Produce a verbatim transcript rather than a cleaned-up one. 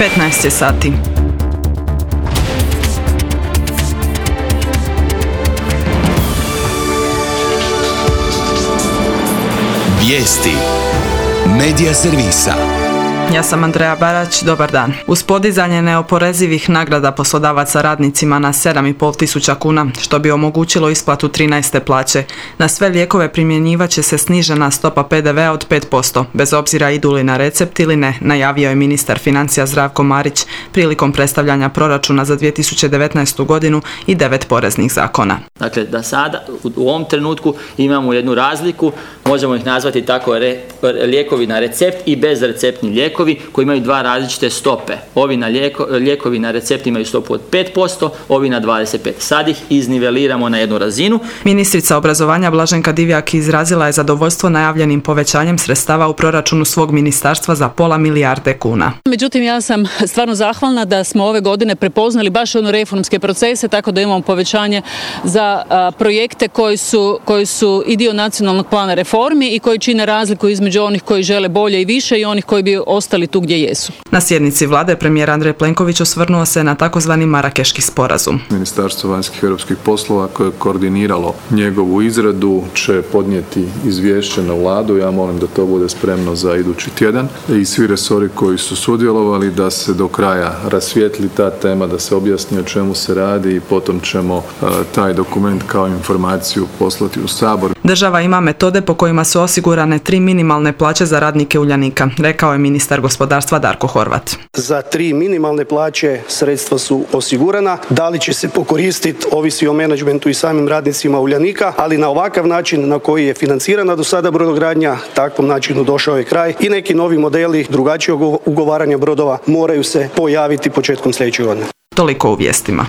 petnaest je sati. Vijesti Medija servisa. Ja sam Andreja Barać, dobar dan. Uz podizanje neoporezivih nagrada poslodavaca radnicima na sedam i pol tisuća kuna, što bi omogućilo isplatu trinaeste plaće, na sve lijekove primjenjivat će se snižena stopa pe de vea od pet posto, bez obzira idu li na recept ili ne, najavio je ministar financija Zdravko Marić prilikom predstavljanja proračuna za dvije tisuće devetnaestu godinu i devet poreznih zakona. Dakle, da sada, u ovom trenutku imamo jednu razliku, možemo ih nazvati tako re, lijekovi na recept i bezreceptni lijekovi koji imaju dva različite stope. Ovi na lijeko, lijekovi na recept imaju stopu od pet posto, ovi na dvadeset pet posto. Sad ih izniveliramo na jednu razinu. Ministrica obrazovanja Blaženka Divjak izrazila je zadovoljstvo najavljenim povećanjem sredstava u proračunu svog ministarstva za pola milijarde kuna. Međutim, ja sam stvarno zahvalna da smo ove godine prepoznali baš ono reformske procese, tako da imamo povećanje za a, projekte koji su, koji su i dio nacionalnog plana reformi i koji čine razliku između onih koji žele bolje i više i onih koji bi ostali tu gdje jesu. Na sjednici vlade premijer Andrej Plenković osvrnuo se na takozvani Marakeški sporazum. Ministarstvo vanjskih i europskih poslova koje je koordiniralo njegovu izradu će podnijeti izvješće na vladu. Ja molim da to bude spremno za idući tjedan i svi resori koji su sudjelovali da se do kraja rasvijetli ta tema, da se objasni o čemu se radi i potom ćemo uh, taj dokument kao informaciju poslati u Sabor. Država ima metode po kojima su osigurane tri minimalne plaće za radnike Uljanika, rekao je ministar gospodarstva Darko Horvat. Za tri minimalne plaće sredstva su osigurana. Da li će se pokoristiti ovisi o menadžmentu i samim radnicima Uljanika, ali na ovakav način na koji je financirana do sada brodogradnja, takvom načinu došao je kraj i neki novi modeli drugačijeg ugovaranja brodova moraju se pojaviti početkom sljedeće godine. Toliko u vijestima.